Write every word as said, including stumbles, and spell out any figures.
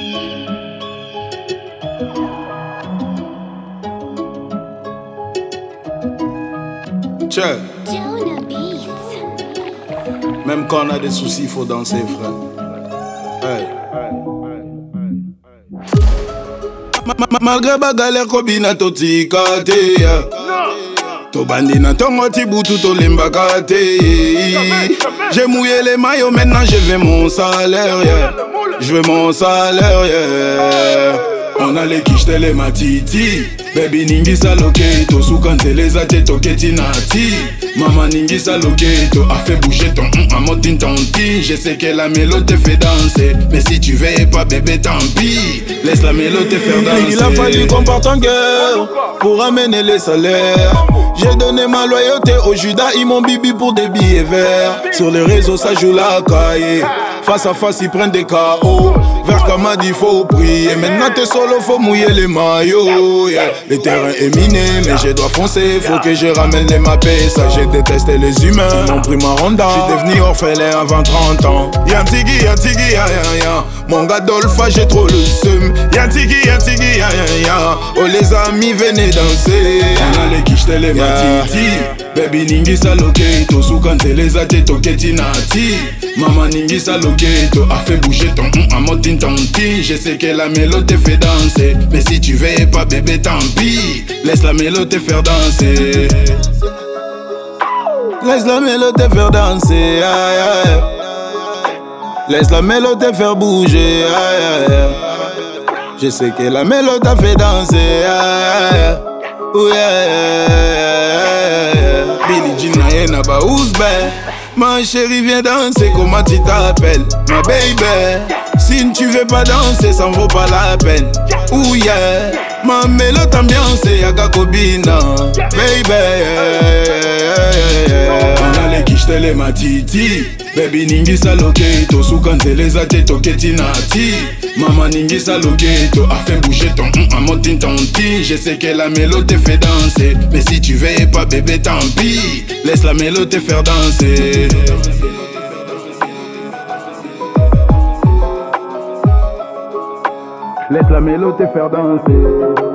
Tiens. Même quand on a des soucis, faut danser, frère. Hey. Malgré ba galère kobina totika te to bandi na tongo tibutu to limbaka te. J'ai mouillé les maillots, maintenant je veux mon salaire, yeah. Je veux mon salaire, yeah. On a les quiches les matiti. Baby ningi saloketo, soukante les até toketi nati. Maman ningi saloketo, a fait bouger ton hum à motin tonti. Je sais que la mélodie te fait danser, mais si tu veux pas bébé tant pis. Laisse la mélodie te faire danser. Il a fallu qu'on parte en guerre pour amener les salaires. J'ai donné ma loyauté au Judas, ils m'ont bibi pour des billets verts. Sur les réseaux ça joue la caille. Face à face ils prennent des K O. Vers Kamadi faut prier. Maintenant t'es solo, faut mouiller les maillots, yeah. Le terrain est miné mais je dois foncer. Faut que je ramène les mappés. Ça j'ai détesté les humains, ils m'ont pris ma ronda. J'suis devenu orphelin avant trente ans. Y'a tigui, y'a tigui, y'a y'a y'a. Mon gars Dolpha j'ai trop le seum. Y'a tigui, y'a tigui, y'a y'a y'a. Oh les amis venez danser. On a les quiches les matiti. Baby ningi saloketo, soukante les até toketi nati. Maman ningi saloketo, a fait bouger ton hum à motin tonti. Je sais que la mélodie te fait danser, mais si tu veux pas bébé tant pis. Laisse la mélodie te faire danser. Laisse la mélodie te faire danser, aïe, aïe. Laisse la mélodie te faire bouger, aïe, aïe. Je sais que la mélodie t'a fait danser, aïe, aïe. Oh yeah, yeah, yeah. Billie Jean na yena ba ouzbe. Ma chérie viens danser, comment tu t'appelles? Ma baby. Si tu veux pas danser, ça en vaut pas la peine. Oh yeah. Ma mélodie ambiance yaga kobina. Baby, on a les quiches les matiti. Baby ningi saloketo, soukante les até toketi nati. Maman ningi saloketo, a fait bouger ton hum à motin tonti. Je sais que la mélodie te fait danser, mais si tu veux pas bébé tant pis. Laisse la mélodie te faire danser. Laisse la mélodie te faire danser.